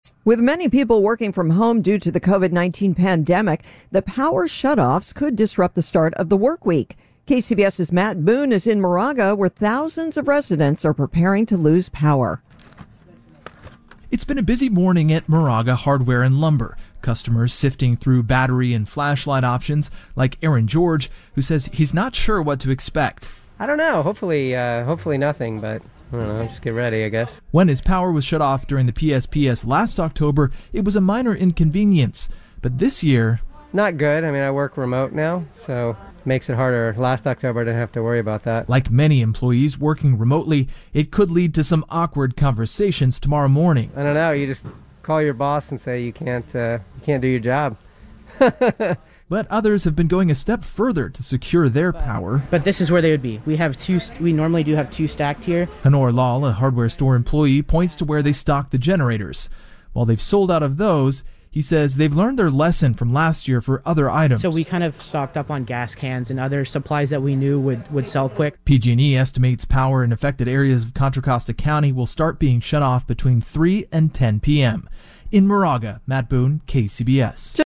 With many people working from home due to the COVID-19 pandemic, the power shutoffs could disrupt the start of the work week. KCBS's Matt Boone is in Moraga, where thousands of residents are preparing to lose power. It's been a busy morning at Moraga Hardware and Lumber. Customers sifting through battery and flashlight options, like Aaron George, who says he's not sure what to expect. I don't know. Hopefully nothing, but I don't know. Just get ready, I guess. When his power was shut off during the PSPS last October, it was a minor inconvenience. But this year... Not good. I mean, I work remote now, so it makes it harder. Last October, I didn't have to worry about that. Like many employees working remotely, it could lead to some awkward conversations tomorrow morning. I don't know. You just call your boss and say you can't do your job. But others have been going a step further to secure their power. But this is where they would be. We normally do have two stacked here. Honor Lal, a hardware store employee, points to where they stock the generators. While they've sold out of those, he says they've learned their lesson from last year for other items. So we kind of stocked up on gas cans and other supplies that we knew would sell quick. PG&E estimates power in affected areas of Contra Costa County will start being shut off between 3 and 10 p.m. In Moraga, Matt Boone, KCBS.